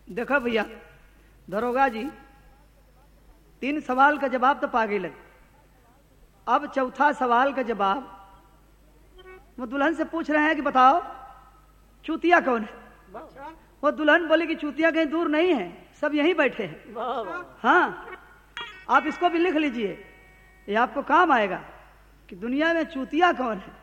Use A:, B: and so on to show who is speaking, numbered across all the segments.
A: देखो भैया दरोगा जी, 3 सवाल का जवाब तो पा गई लग। अब चौथा सवाल का जवाब वो दुल्हन से पूछ रहे हैं कि बताओ चूतिया कौन है। वो दुल्हन बोली कि चूतिया कहीं दूर नहीं है, सब यहीं बैठे हैं। हाँ, आप इसको भी लिख लीजिए, ये आपको काम आएगा कि दुनिया में चूतिया कौन है।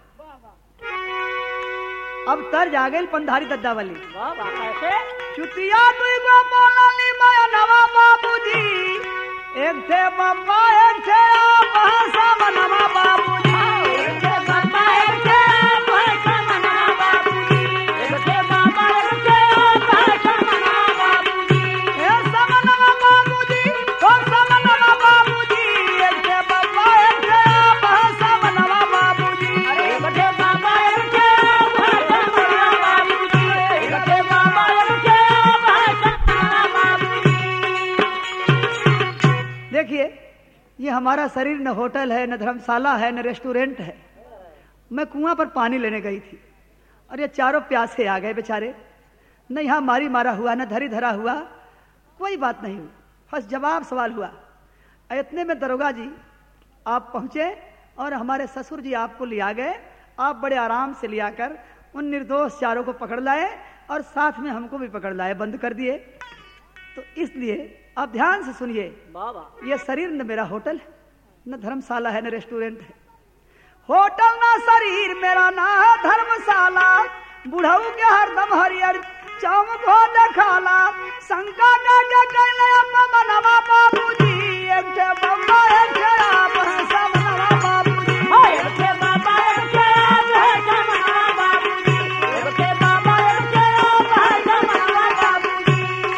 A: अब तर्ज आ गई पंधारी दद्दा वाली। चुतिया दुईगो बोलनी माया नवा बाबूजी, एक थे बम्बा एक थे भाषा मनवा बाबूजी, एक थे बम्बा एक थे भाषा मनवा बाबूजी, एक थे बम्बा एक थे भाषा मनवा बाबूजी, एक समनवा बाबूजी ओ समनवा बाबूजी, एक थे बम्बा एक थे भाषा मनवा बाबूजी, एक थे बम्बा एक थे भाषा मनवा बाबूजी, एक थे बम्बा एक थे भाषा मनवा बाबूजी। देखिए, ये हमारा शरीर न होटल है, न धर्मशाला है, न रेस्टोरेंट है। मैं कुआं पर पानी लेने गई थी और ये चारों प्यासे आ गए बेचारे। न यहाँ मारी मारा हुआ, न धरी धरा हुआ, कोई बात नहीं हुई। बस जवाब सवाल हुआ। इतने में दरोगा जी आप पहुंचे और हमारे ससुर जी आपको लिया गए। आप बड़े आराम से लिया कर उन निर्दोष चारों को पकड़ लाए और साथ में हमको भी पकड़ लाए, बंद कर दिए। तो इसलिए आप ध्यान से सुनिए, ये शरीर न मेरा होटल है, न धर्मशाला है, न रेस्टोरेंट है। होटल ना शरीर मेरा, ना है धर्मशाला, बुढ़ऊ के हरदम हरियर चमक हो देखाला, शंका के मनवा बाबूजी, एक थे बम्बा एक थे आप हंसा मनवा बाबूजी, एक थे बाबा एक थे आप हंसा मनवा बाबूजी, एक थे बाबा एक थे आप हंसा मनवा बाबूजी।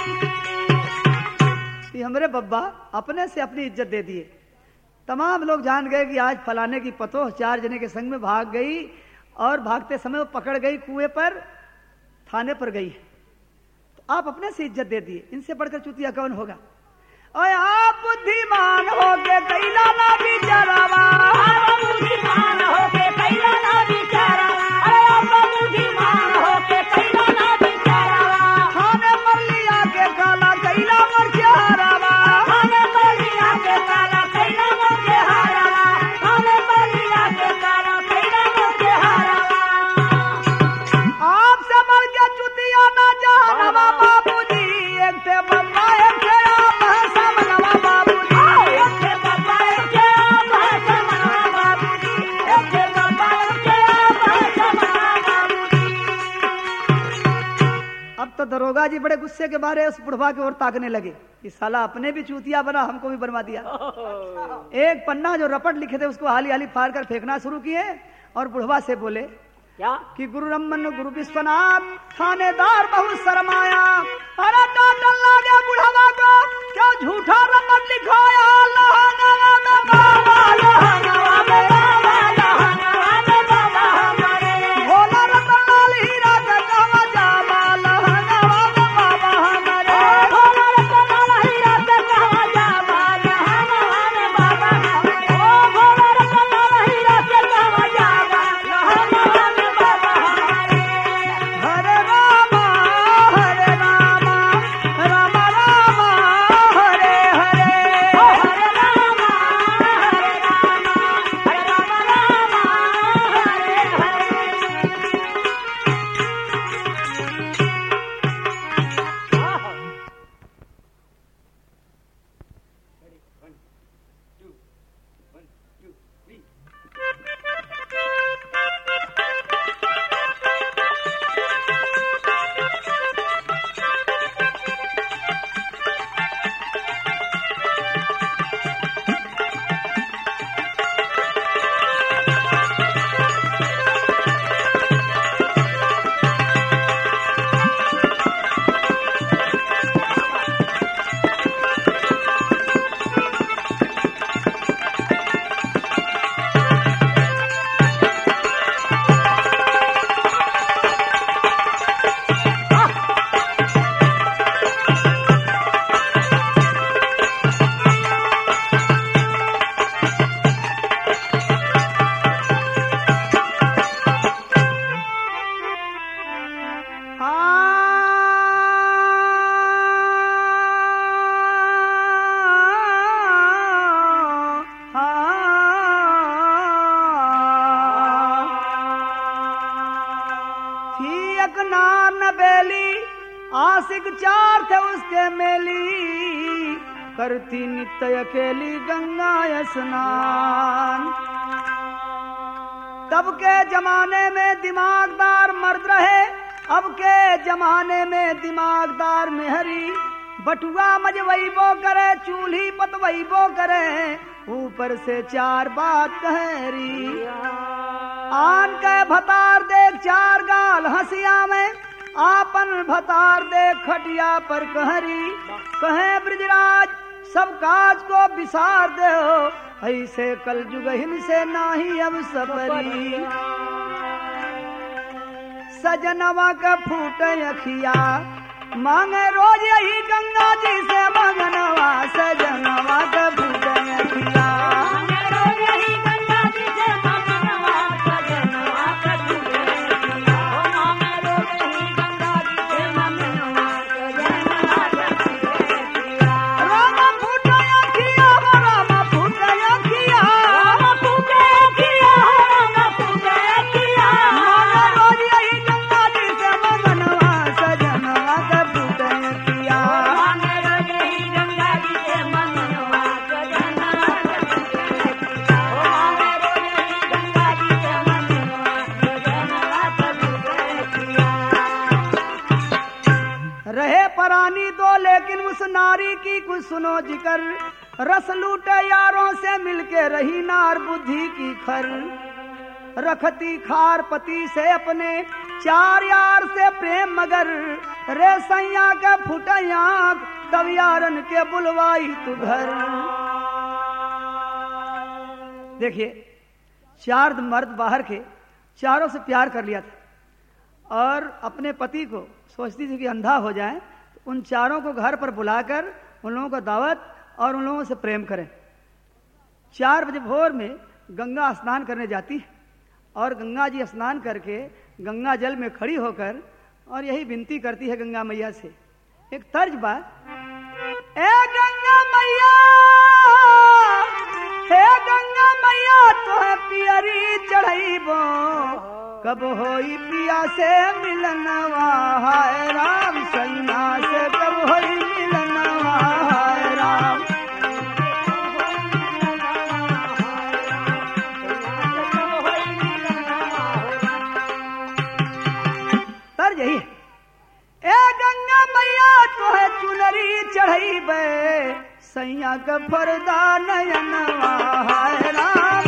A: हमरे बब्बा अपने से अपनी इज्जत दे दिए। तमाम लोग जान गए कि आज फलाने की पतोह 4 जने के संग में भाग गई और भागते समय वो पकड़ गई, कुएं पर थाने पर गई। तो आप अपने से इज्जत दे दिए। इनसे बढ़कर चूतिया कौन होगा। ओए आप बुद्धिमान होके कैला ना बिचारावा, आप बुद्धिमान होके कैला ना बिचारावा, अरे आप बुद्धिमान होके कैला ना बिचारावा, थाने पर लिया के काला कैला मर के हारावा, थाने पर लिया के काला कैला मर के हारावा, थाने पर लिया के काला कैला मर के हारावा। आपसे मर के चुतिया ना जानवा बाबूजी, एक थे बम्बा एक थे आप हंसा मनवा बाबूजी, एक थे बम्बा एक थे आप हंसा मनवा बाबूजी, एक थे बम्बा एक थे आप हंसा मनवा बाबूजी। अब तो दरोगा जी बड़े गुस्से के मारे उस बुढ़वा की ओर ताकने लगे कि साला अपने भी चूतिया बना, हमको भी बनवा दिया। एक पन्ना जो रपट लिखे थे उसको हाली हाली फाड़ कर फेंकना शुरू किए और बुढ़वा से बोले क्या कि गुरु रमन गुरु विश्वनाथ थानेदार बहुत शर्माया, अरे डांटन लागे बुढ़वा को क्यों झूठा रपट लिखाया, लहंगावा में बाबा, लहंगावा में बाबा, लहंगावा में बाबा हमारे, भोला रतन लाल हीरा के कहवा जावा, लहंगावा में बाबा हमारे, भोला रतन लाल हीरा के कहवा जावा, लहंगावा में बाबा हमारे, ओ भोला रतन लाल हीरा के कहवा जावा, लहंगावा में बाबा हमारे। हरे रामा आशिक 4 थे उसके मेली, करती नित्य अकेली गंगा स्नान। तब के जमाने में दिमागदार मर्द रहे, अब के जमाने में दिमागदार मेहरी। बटुआ मजवैबो करे, चूल्ही पतवैबो करे, ऊपर से 4 बात कहरी। आन के भतार देख 4 गाल हंसिया में, आपन भतार देख खटिया पर कहरी। कहे ब्रिजराज सब काज को विसार दे हो, ऐसे कल जुगहिन से नाही अब सपरी। सजनवा का फूटे अखिया, मांगे रोज यही गंगा जी से मगनवा। सजनवा का फूटे अखिया, नारी की कुछ सुनो जिक्र। रस लूटे यारों से मिलके रही नार बुद्धि की खर। रखती खार पति से अपने 4 यार से प्रेम मगर। रे सैया के फुटे आँख तब यारन के बुलवाई तू घर। देखिए 4 मर्द बाहर के, चारों से प्यार कर लिया था और अपने पति को सोचती थी कि अंधा हो जाए, उन चारों को घर पर बुलाकर उन लोगों को दावत और उन लोगों से प्रेम करें। 4 बजे भोर में गंगा स्नान करने जाती है और गंगा जी स्नान करके गंगा जल में खड़ी होकर और यही विनती करती है गंगा मैया से। एक तर्ज बा, ए गंगा मैया, हे गंगा मैया तो है पियरी चढ़ाईबो, कब होई पिया से मिलनवा। हाय राम सैया से कब होई मिलनवा। हाय राम तर यही है, ए गंगा मैया तो है चुनरी चढ़ाईबे, सैया का फरदा नयनवा। हाय राम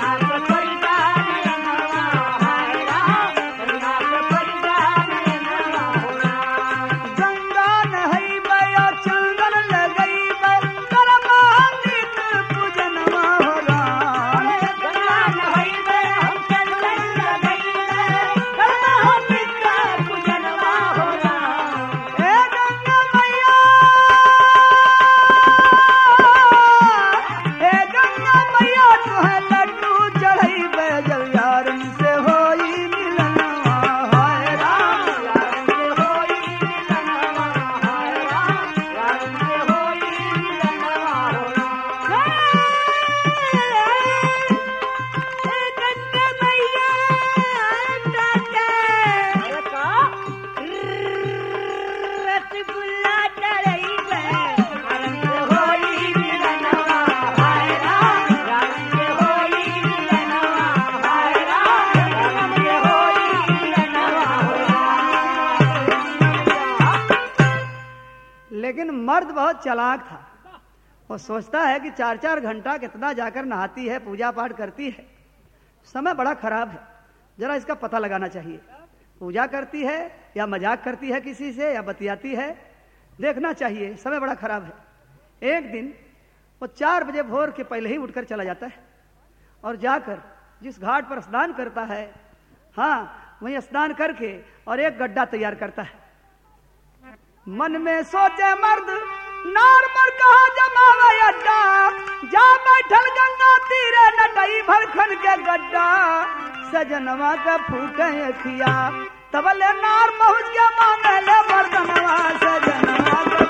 A: मर्द बहुत चालाक था। वो सोचता है कि 4-4 घंटा कितना जाकर नहाती है, पूजा पाठ करती है, समय बड़ा खराब है, जरा इसका पता लगाना चाहिए। पूजा करती है या मजाक करती है किसी से या बतियाती है, देखना चाहिए, समय बड़ा खराब है। एक दिन वो 4 बजे भोर के पहले ही उठकर चला जाता है और जाकर जिस घाट पर स्नान करता है, हाँ वहीं स्नान करके और एक गड्ढा तैयार करता है। मन में सोचे मर्द नार मर कहा जमावा अड्डा, जा बैठल गंगा तीरे नटई भरखन के गड्ढा। सजनवा का फूटे अखिया तबले नार पहुँच के मांगे ले मर्दनवा। सजनवा का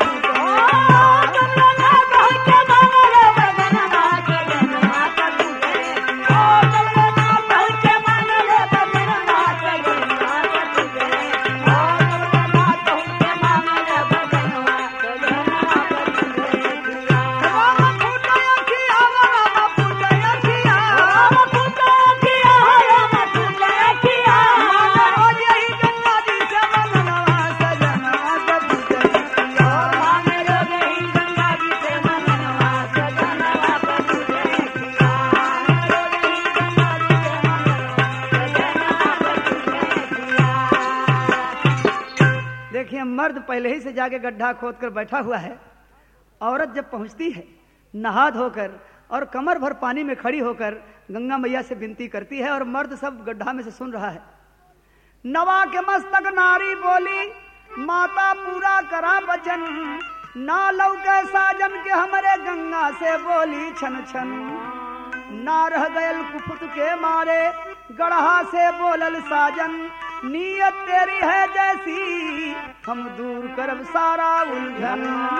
A: पहले ही से जाके गड्ढा खोद कर बैठा हुआ है। औरत जब पहुंचती है नहा धोकर और कमर भर पानी में खड़ी होकर गंगा मैया से विनती करती है, और मर्द सब गड्ढा में से सुन रहा है। नवा के मस्तक नारी बोली, माता पूरा करा बचन, ना लौके साजन के हमरे गंगा से बोली छन छन, ना रह गयल कुफुत के मारे गढ़ा से बोलल साजन, नीयत तेरी है जैसी हम दूर करब सारा उलझन।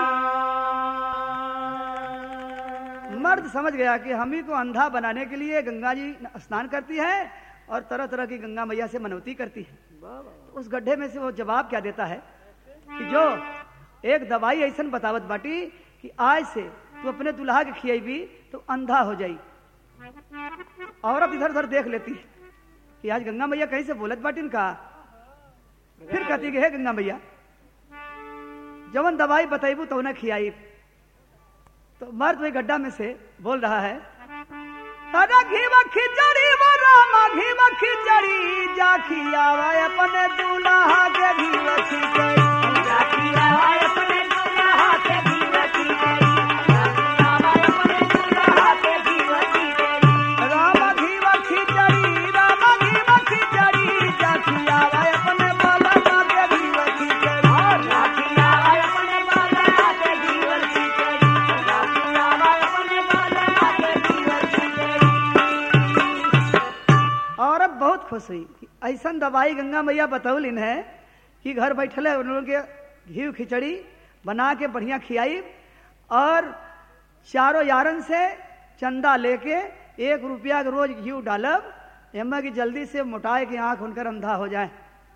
A: मर्द समझ गया कि हम ही को अंधा बनाने के लिए गंगा जी स्नान करती है और तरह तरह की गंगा मैया से मनौती करती है। तो उस गड्ढे में से वो जवाब क्या देता है कि जो एक दवाई ऐसा बतावत बाटी कि आज से तू अपने दुल्हा के खिएबी तो अंधा हो जाई। औरत इधर उधर देख लेती है कि आज गंगा मैया कहीं से बोलत बाटिन का। फिर कहती कि हे गंगा मैया, जवन दवाई बताइबू तो उन्हें खियाई। तो मर्द वही गड्ढा में से बोल रहा है, अरे घीवा खिचड़ी वो रामा घीवा खिचड़ी, जा खियावा अपने दूल्हा के घीवा खिचड़ी, जा खियावा अपने दूल्हा के घीवा खिचड़ी, जा खियावा अपने दूल्हा के घीवा खिचड़ी, रामा घीवा खिचड़ी, रामा घीवा खिचड़ी, जा खियावा अपने बाला के घीवा खिचड़ी, जा खियावा अपने बाला के घीवा खिचड़ी, जा खियावा अपने बाला के घीवा खिचड़ी। औरत बहुत खुश हुई कि ऐसा दवाई गंगा मैया बतौलिन है कि घर बैठले उन लोगों के घी खिचड़ी बना के बढ़िया खियाई, और चारों यारन से चंदा लेके 1 रुपया के रोज घी डालब, एम्मा की जल्दी से मोटाए की आंख उनकर अंधा हो जाए।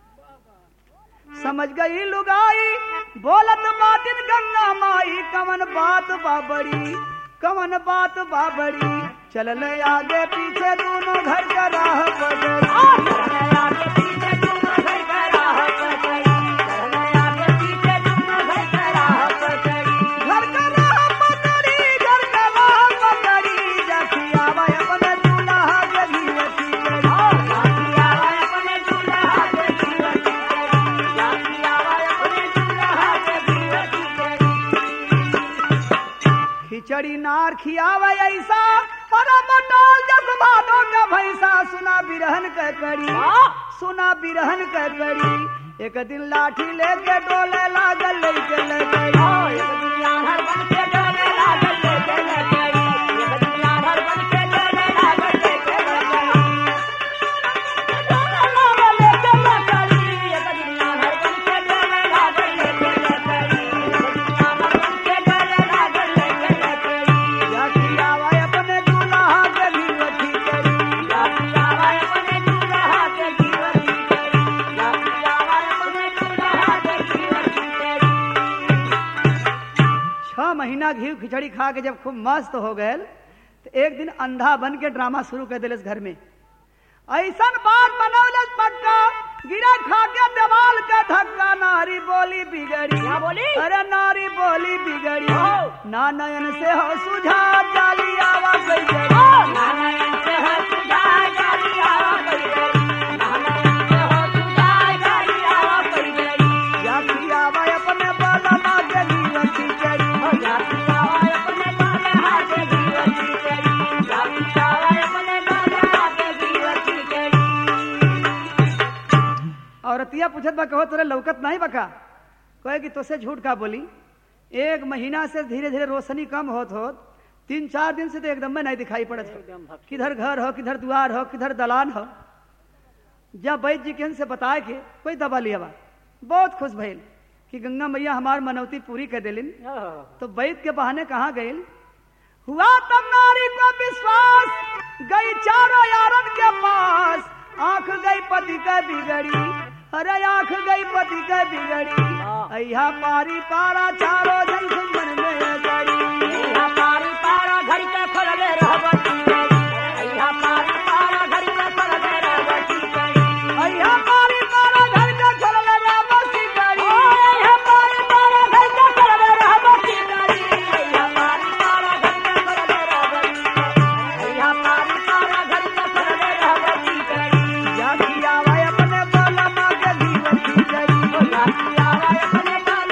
A: समझ गई लुगाई बोलत बातिन गंगा माई, कवन बात बाबड़ी कवन बात बाबड़ी, चलने आगे पीछे दोनों घर का राह पकड़ी, चलने आगे पीछे दोनों घर का राह पकड़ी, चलने आगे पीछे दोनों घर का राह पकड़ी, घर का राह पकड़ी, घर का राह पकड़ी, जा खियावा अपने दूल्हा के घीवा खिचड़ी, जा खियावा अपने दूल्हा के घीवा खिचड़ी, जा खियावा अपने दूल्हा के घीवा खिचड़ी। खिचड़ी नार खियावा ऐसा मटोल जस भादो का भैंसा, सुना बिरहन का कड़ी, सुना बिरहन का कड़ी, एक दिन लाठी लेके डोले लागल लेके लगई, एक दिन यार बन के डोले लागल लेके लगई, एक दिन यार बन के डोले लागल लेके लगई, डोले लागल लेके लगई, एक दिन यार बन के डोले लागल लेके लगई, एक दिन यार बन के डोले लागल लेके लगई, या खियावा अपने दूल्हा के घीवा खिचड़ी, या खियावा अपने दूल्हा के घीवा खिचड़ी, या खियावा अपने दूल्हा के घीवा खिचड़ी। 6 महीना घी खिचड़ी खा के जब खूब मस्त हो गए तो एक दिन अंधा बन के ड्रामा शुरू कर दिले घर में। ऐसा बात बनौले पक्का, गिरा खा के दीवाल के धक्का, नारी बोली बिगड़ी, क्या बोली? अरे नारी बोली बिगड़ी, ना नयन से हो सुझा जाली आवा गई, ना नयन से हो सुझा जाली आवा गई, ना नयन से हो सुझा जाली आवा गई, या खियावा अपने बाला के घीवा खिचड़ी, या खियावा अपने बाला के घीवा खिचड़ी, या खियावा अपने बाला के घीवा खिचड़ी। औरतिया पूछत बा कहो तोरे लौकत नहीं बका, कहे कि तोसे झूठ का बोली। 1 महीना से धीरे धीरे रोशनी कम होत 3-4 दिन से तो एकदम में नहीं दिखाई पड़त हो, किधर घर हो किधर द्वार हो किधर दलान हो। जब वैद्य जी के से बताए के कोई दबा लिया बा, बहुत खुश भइल कि गंगा मैया हमार मनौती पूरी कर दिलिन। तो वैद्य के बहाने कहाँ गए हुआ तब नारी को विश्वास, गई चारों यारन के पास, आंख गई पति का बिगड़ी, अरे आंख गई पति का बिगड़ी, अया पारी पारा चारो जन सुमन में गड़ी, अया पारी पारा घर के फरले रहबती गड़ी, अया पारी पारा घर के फरले रहबती गड़ी, अया पारी पारा घर के फरले रहबती गड़ी, अया पारी पारा घर के फरले रहबती गड़ी, अया पारी पारा घर के फरले रहबती गड़ी, अया पारी पारा घर के फरले रहबती गड़ी, या खियावा अपने बाला के घीवा खिचड़ी, या खियावा अपने बाला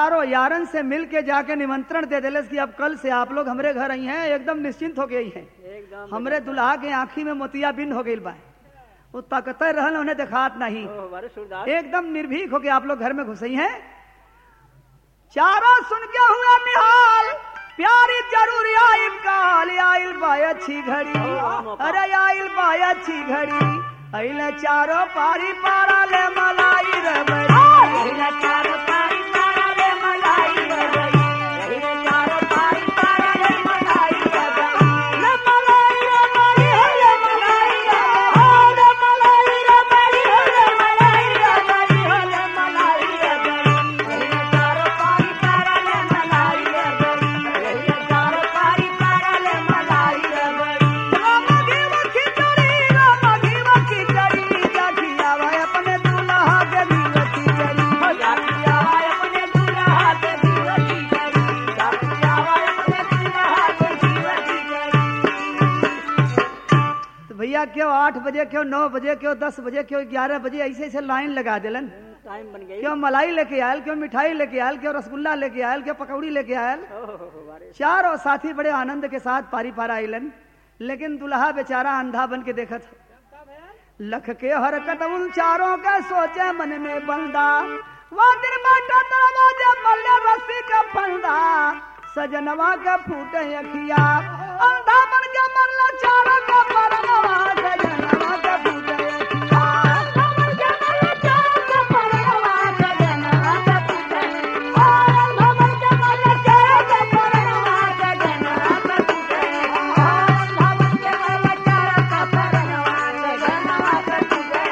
A: चारों यारन से मिल के जाके निमंत्रण दे दिले कि अब कल से आप लोग हमरे घर आई हैं, एकदम निश्चिंत हो गई हैं। हमरे दुल्हा के आंखी में मोतिया बिंद हो गई बा, वो ताकते रहन उन्हें दिखात नहीं, एकदम निर्भीक हो के आप लोग घर में घुसई हैं। चारों सुन के हुआ निहाल, प्यारी जरूर आइल काल, आइल बाय अच्छी घड़ी, अरे आइल बाय अच्छी घड़ी, अइले चारों पारी पारा ले मलाई रे बड़ी, अइले चारों पारी पारा ले मलाई रे बड़ी, अइले चारों पारी पारा ले मलाई रे बड़ी, ले मलाई रे बड़ी, ले मलाई रे बड़ी, ले मलाई रे बड़ी, ले मलाई रे बड़ी, ले मलाई रे बड़ी, अइले चारों पारी पारा ले मलाई रे बड़ी, अइले चारों पारी पारा ले मलाई रे बड़ी। रामगी वखी चढ़ी, रामगी वखी चढ़ी, जाठी आवे अपने दूल्हा के दीवती चढ़ी, जाठी आवे अपने दूल्हा के दीवती चढ़ी, जाठी आवे अपने दूल्हा के दीवती चढ़ी। तो भैया क्यों 8 बजे, क्यों 9 बजे, क्यों 10 बजे, क्यों 11 बजे ऐसे ऐसे लाइन लगा दिलन?
B: टाइम बन गई।
A: क्यों मलाई लेके आयल, क्यों मिठाई लेके आयल, क्यों रसगुल्ला लेके आयल, क्यों पकौड़ी लेके आयल? चारों साथी बड़े आनंद के साथ पारी पारा आइलन, लेकिन दुल्हा बेचारा अंधा बन के देखत। लख के हरकत उन चारों का सोचे मन में बंदा, वो दिन बाटा दरवाजे मल्ले रस्सी का फंदा, सजनवा के फूटे अखिया, अंधा बन के मल्ला चारों का परनवा, सजनवा के फूटे अखिया, अंधा बन के मल्ला चारों का परनवा, सजनवा के फूटे अखिया, अंधा बन के मल्ला चारों का परनवा, सजनवा के फूटे अखिया, अंधा बन के मल्ला चारों का परनवा, सजनवा के फूटे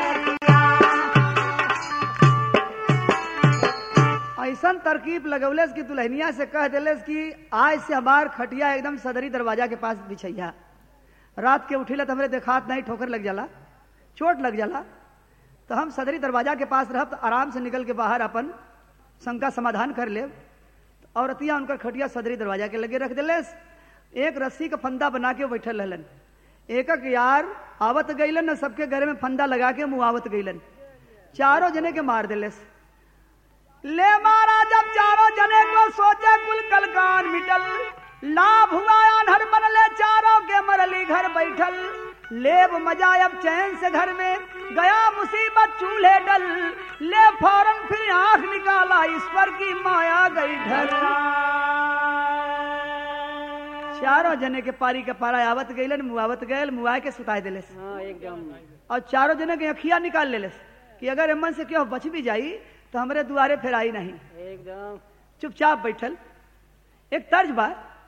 A: अखिया। ऐसन तरकीब लगौलेस कि दुल्हनिया से कह दिलेस कि आज से हमार खटिया एकदम सदरी दरवाजा के पास बिछैया, रात के उठिला तो हमरे देखात नहीं, ठोकर लग जाला, चोट लग जाला, तो हम सदरी दरवाजा के पास रह तो आराम से निकल के बाहर अपन शंका समाधान कर ले। औरतिया उनकर खटिया सदरी दरवाजा के लगे रख दिलेस, एक रस्सी का फंदा बना के बैठल रहलन, एक एक यार आवत गईलन न, सबके घर में फंदा लगा के मुआवत गईलन, चारों जने के मार दिलेस। ले मारा जब चारों जने को, सोचे कुल कलकान मिटल, लाभ हुआ अनहर बनले चारों के मरली घर बैठल, लेब मजा अब चैन से घर में, गया मुसीबत चूल्हे डल, ले फौरन फिर आंख निकाला, ईश्वर की माया गई ढल। चारों जने के पारी के पारा आवत गईलन, मुआवत गयल, मुआ के सुताए दिलेस,
B: एकदम।
A: और चारों जने के अखिया निकाल लेलेस कि अगर एमन से क्यों बच भी जाई तो हमरे दुआरे फिर आई नहीं,
B: एकदम
A: चुपचाप बैठल। एक तर्ज बा,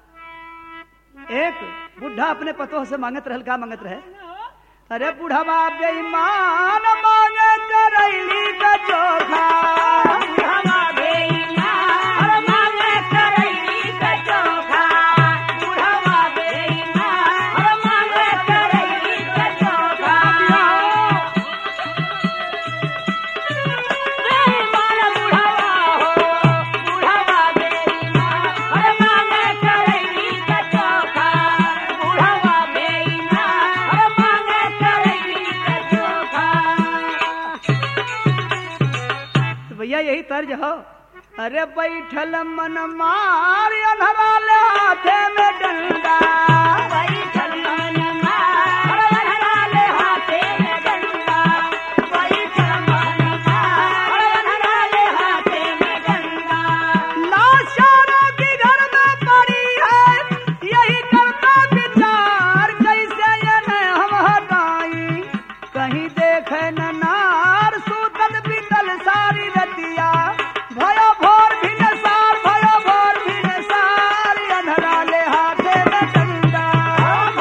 A: एक बुढ़ा अपने पतोह से मांगत रहल, का मांगत रहे? अरे बुढ़वा बेईमान मांगे करैली का चोखा, बुढ़वा बेईमान मांगे करैली का चोखा, बुढ़वा बेईमान मांगे करैली का चोखा, बेईमान बुढ़वा हो, बुढ़वा बेईमान मांगे करैली का चोखा, बुढ़वा बेईमान मांगे करैली का चोखा। तो भैया यही तर्ज हो। अरे बैठल मन मार अनहरा ले हाथे में डंडा, बैठल मन मार अनहरा ले हाथे में डंडा, बैठल मन मार अनहरा ले हाथे में डंडा, लाशारों की घर में पड़ी है, यही करता विचार, कैसे ये न हम हटाई, कहीं देखे न नार, सूतल बीतल सारी रतिया, भयो भोर भी नसार, भयो भोर भी नसार, अनहरा ले हाथे में डंडा,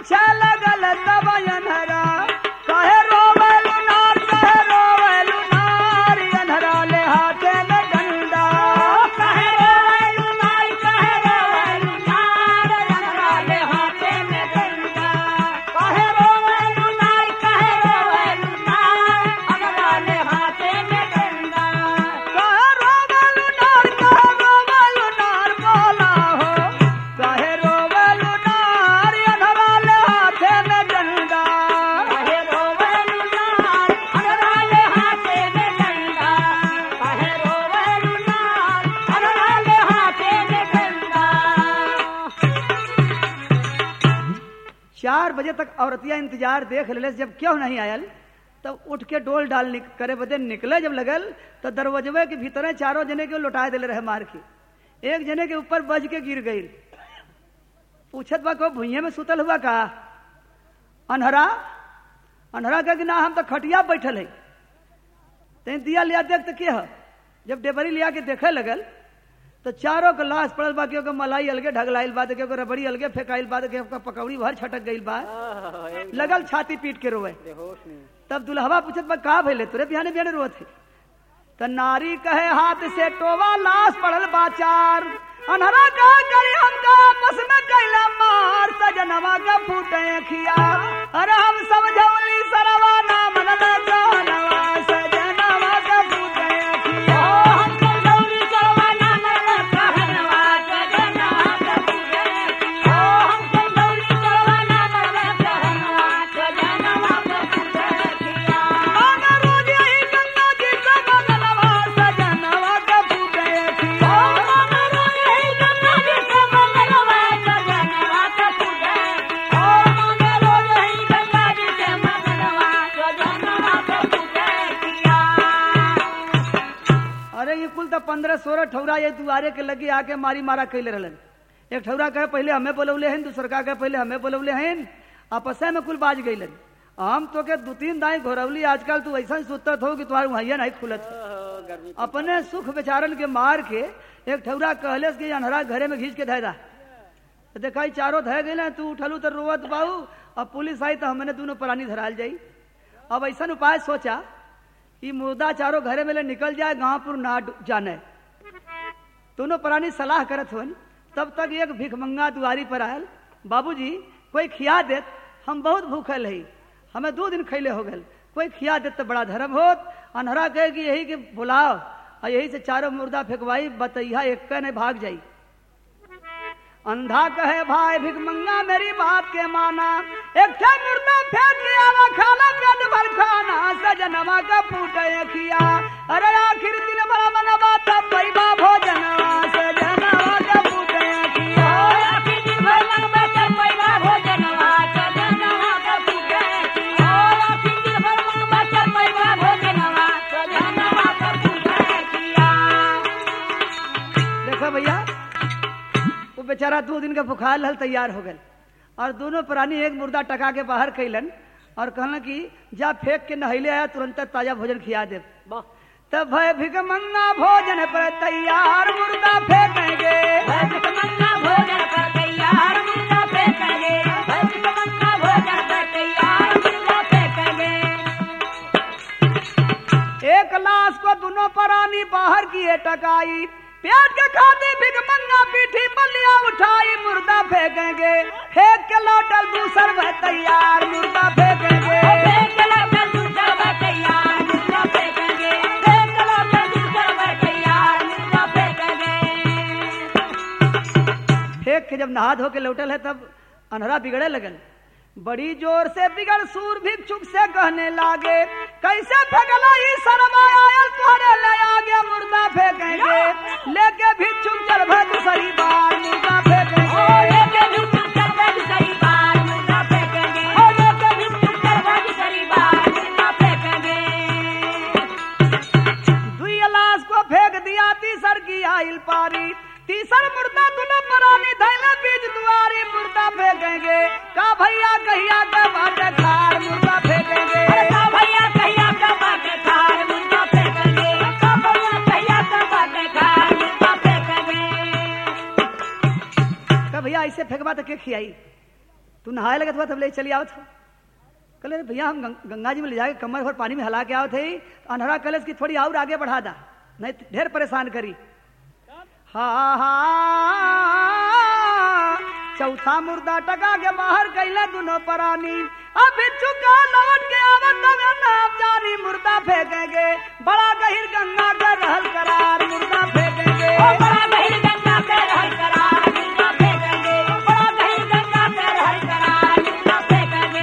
A: पूछे लगल तब अनहरा कहे रोवेलु नार कहे रोवेलु नार अनहरा ले हाथे में डंडा
B: कहे रोवेलु नार कहे रोवेलु नार अनहरा ले हाथे में डंडा कहे रोवेलु नार कहे रोवेलु नार अनहरा ले हाथे में डंडा
A: कहे रोवेलु नार बोला हो कहे रोवेलु नार अनहरा ले हाथे में डंडा
B: कहे रोवेलु नार अनहरा ले हाथे में डंडा कहे रोवेलु नार अनहरा ले हाथे में डंडा
A: 4 बजे तक औरतिया इंतजार देख ले जब क्यों नहीं आयल तब उठ के डोल डाल करे बदे निकले जब लगल तो दरवाजे के भीतरे चारों जने के लौटा दिले रहे मार के एक जने के ऊपर बज के गिर गई पूछत बा को भुइये में सुतल हुआ का अनहरा अनहरा का कि ना हम तो खटिया बैठल है ते दिया लिया देख तो क्या जब डेबरी लिया के देखे लगल तो चारों का लाश पड़ल बा के मलाई अलगे ढगलाइल बा के रबड़ी अलगे फेंकाइल बा के पकौड़ी भर छटक गइल बा लगल छाती पीट के रोवे
B: होश नहीं
A: तब दुल्हवा पूछत बा का भइले तोरे बिहाने बिहाने रोत है त नारी कहे हाथ से टोवा लाश पड़ल बाचार अनहरा का करी हमका आपस में कैला मार सजनवा का फूटे खिया अरे हम समझौली सरवा ना मनल जानवा सजनवा का फूटे खिया
B: हम समझौली सरवा ना मनल कहनवा सजनवा का फूटे खिया हम समझौली सरवा ना मनल कहनवा सजनवा का फूटे खिया
A: माना रोज यही गंगा जी का मंगलवा सजनवा का फूटे खिया
B: माना रोज यही गंगा जी का मंगलवा सजनवा का फूटे खिया माना रोज यही गंगा जी का मंगलवा सजनवा का फूटे खिया
A: अरे ये कुल तो 15-16 ठौरा ये दुआरे के लगे आके मारी मारा कैले रहलन एक ठौरा कहे पहले हमें बोलौले हैं दूसर का कहे पहले हमें बोलौले हैं आपस में कुल बाज गईलन हम तो के 2-3 दाई घोरवली आजकल तू ऐसा सुतत हो कि तुम्हारे वहां नहीं खुलत
B: गर्मी
A: अपने सुख बेचारन के मार के एक ठौरा कहले कि अनहरा घरे में घींच के धैदा तो देखाई चारों धै गए तू उठलू तो रोवत बाऊ अब पुलिस आई तो हमने दोनों प्राणी धराल जाई अब ऐसा उपाय सोचा कि मुर्दा चारों घरे में ले निकल जाए गांवपुर ना जाने दोनों प्राणी सलाह करत हुन तब तक एक भिखमंगा दुआरी पर आयल बाबूजी कोई खिया देत हम बहुत भूखल है हमें 2 दिन खैले हो गए कोई खिया देत तो बड़ा धर्म होत अनहरा कहे कि यही के बुलाओ और यही से चारों मुर्दा फेंकवाई बतैया एक ने भाग जाई अंधा कहे भाई भिखमंगा मेरी बात के माना एक ठे मुर्दा फेंक के आवा खाला पेट भर खाना सजनवा का फूटे खिया अरे आखिर दिन बड़ा मनवा तब पैबा भोजनवा सजनवा का फूटे खिया
B: आखिर दिन भर मनवा तब पैबा भोजनवा सजनवा का फूटे खिया आखिर दिन भर मनवा तब पैबा भोजनवा सजनवा का फूटे खिया
A: देखो भैया वो बेचारा 2 दिन का बुखार हल तैयार हो गए और दोनों प्राणी एक मुर्दा टका के बाहर कैलन और कहलन कि जा फेंक के नहैले आया तुरंत ताजा भोजन खिया दे तब भय भिखमंगा भोजन पर तैयार मुर्दा फेंकेंगे
B: भिखमंगा भोजन पर तैयार मुर्दा फेंकेंगे भिखमंगा भोजन पर तैयार मुर्दा फेंकेंगे
A: एक लाश को दोनों प्राणी बाहर किए टकाई पेट के खाती भिखमंगा पीठी बलिया उठाई मुर्दा फेंकेंगे फेंक के लौटल दूसर भय तैयार मुर्दा फेंकेंगे
B: फेंक के लौटल दूसर भय तैयार मुर्दा फेंकेंगे फेंक के लौटल दूसर भय तैयार मुर्दा फेंकेंगे
A: फेंक के जब नहा धो के लौटल है तब अनहरा बिगड़े लगल बड़ी जोर से बिगड़ सूर भिक्षुक से कहने लागे कैसे फेंकला ई शर्मा आयल तोहरे ले आगे मुर्दा फेंकेंगे लेके भिक्षुक चल भर दूसरी बार मुर्दा फेंकेंगे
B: लेके भिक्षुक चल भर दूसरी बार मुर्दा फेंकेंगे लेके भिक्षुक चल भर दूसरी बार मुर्दा फेंकेंगे
A: दुई लाश को फेंक दिया तीसर की आइल पारी तीसर मुर्दा दोनों प्राणी धैले बीच दुआरी मुर्दा फेंकेंगे का भैया कहिया का बाटे खार मुर्दा फेंकेंगे
B: का भैया कहिया का बाटे खार मुर्दा फेंकेंगे का भैया कहिया का बाटे खार मुर्दा फेंकेंगे
A: का भैया ऐसे फेंकबा तो के खियाई तू नहाए लगे था तब ले चली आओ था। कल भैया हम गंगा जी में ले जाके कमर भर पानी में हिला के आओ थे, अनहरा कलश की थोड़ी और आगे बढ़ा दा, नहीं तो ढेर परेशान करी। हाँ हाँ चौथा मुर्दा टका के बाहर कैले दोनों परानी, अभी चुका लौट के आवत में नाम जानी मुर्दा फेंकेंगे बड़ा गहिर गंगा के रहल करार, मुर्दा फेंकेंगे
B: बड़ा गहिर गंगा के रहल करार, मुर्दा फेंकेंगे बड़ा गहिर गंगा के रहल करार, मुर्दा फेंकेंगे।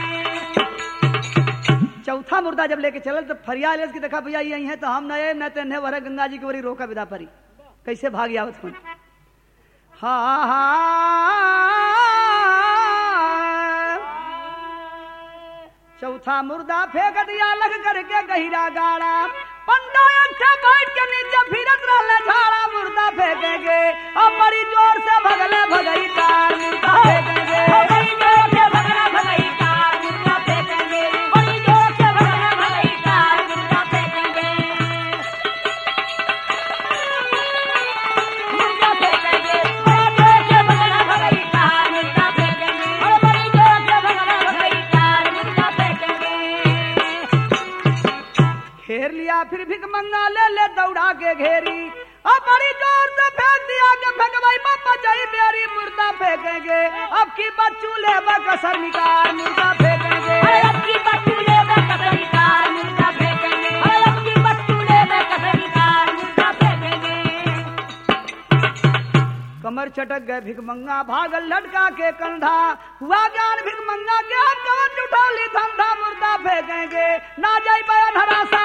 A: चौथा मुर्दा जब लेके चल तो फरियाद की देखा भैया यही है तो हम नए न तेने वह गंगा जी की वरी रोका विदा परी, कैसे भाग आवत हूँ। हाँ हाँ चौथा मुर्दा फेंक दिया लग करके गहिरा गाड़ा, पंडा अच्छा बैठ के नीचे फिरत रहले झाड़ा, मुर्दा फेंकेंगे और बड़ी जोर से भगले भगई कार, मुर्दा फेंकेंगे
B: बड़ी जोर से भगला भगई कार, मुर्दा फेंकेंगे बड़ी जोर से भगला भगई कार, मुर्दा फेंकेंगे। मुर्दा फेंकेंगे बड़ी जोर से भगला भगई कार, मुर्दा फेंकेंगे और बड़ी जोर से भगला भगई कार, मुर्दा फेंकेंगे।
A: घेर लिया फिर भिख मंगा ले दौड़ा के घेरी, अब बड़ी जोर से फेंक दिया कि भगवाई पापा जाई बेरी, मुर्दा फेंकेंगे अब की बच्चू ले कसर निकाल, मुर्दा फेंकेंगे
B: अब की बच्चू ले कसर निकाल, मुर्दा फेंकेंगे अब की बच्चू ले कसर निकाल, मुर्दा फेंकेंगे।
A: कमर चटक गए भिकमंगा भागल लटका के कंधा, हुआ ज्ञान भिकमंगा के हाथ कवच उठौली धंधा, मुर्दा फेंकेंगे ना जाई बयान हरासा